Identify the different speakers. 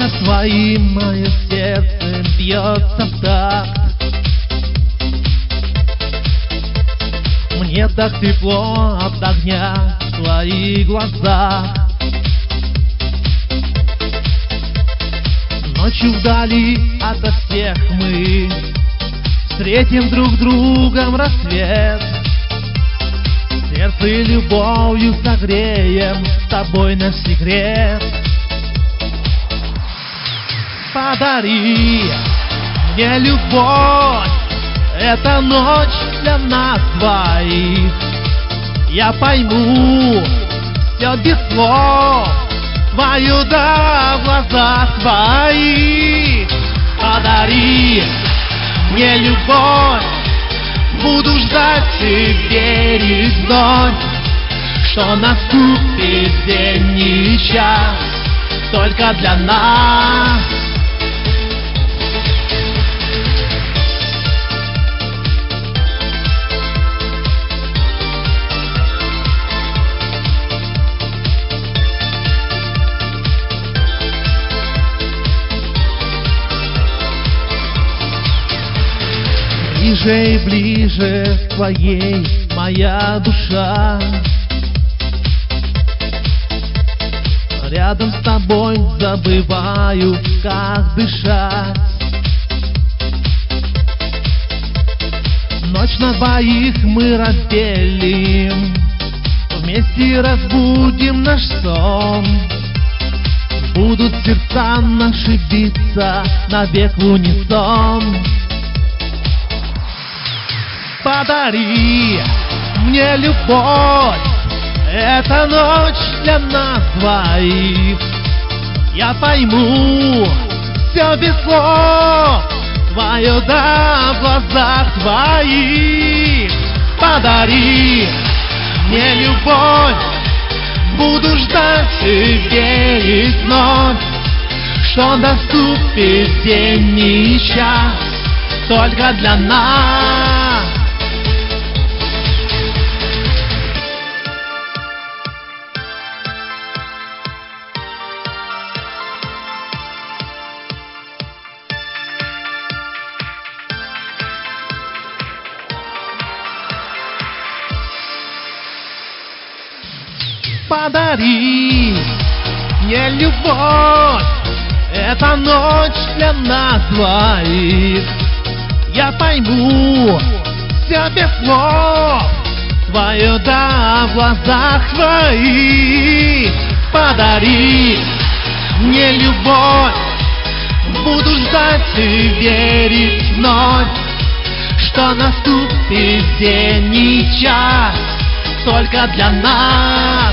Speaker 1: Только твоим мое сердце бьется в такт. Мне так тепло от огня в твоих глазах. Ночью вдали ото всех мы встретим друг другом рассвет. Сердце любовью согреем с тобой наш секрет. Подари мне любовь, эта ночь для нас двоих. Я пойму все без слов, твою да в глазах твоих. Подари мне любовь, буду ждать и верить вновь, что наступит день и час только для нас. Ближе и ближе к твоей моя душа. Рядом с тобой забываю, как дышать. Ночь на двоих мы разделим, вместе разбудим наш сон. Будут сердца наши биться навек в унисон. Подари мне любовь, эта ночь для нас двоих. Я пойму все без слов, твое да в глазах твоих. Подари мне любовь, буду ждать и верить вновь, что наступит день и час только для нас. Подари мне любовь, эта ночь для нас двоих. Я пойму все без слов, твое да в глазах твоих. Подари мне любовь, буду ждать и верить вновь, что наступит день и час только для нас.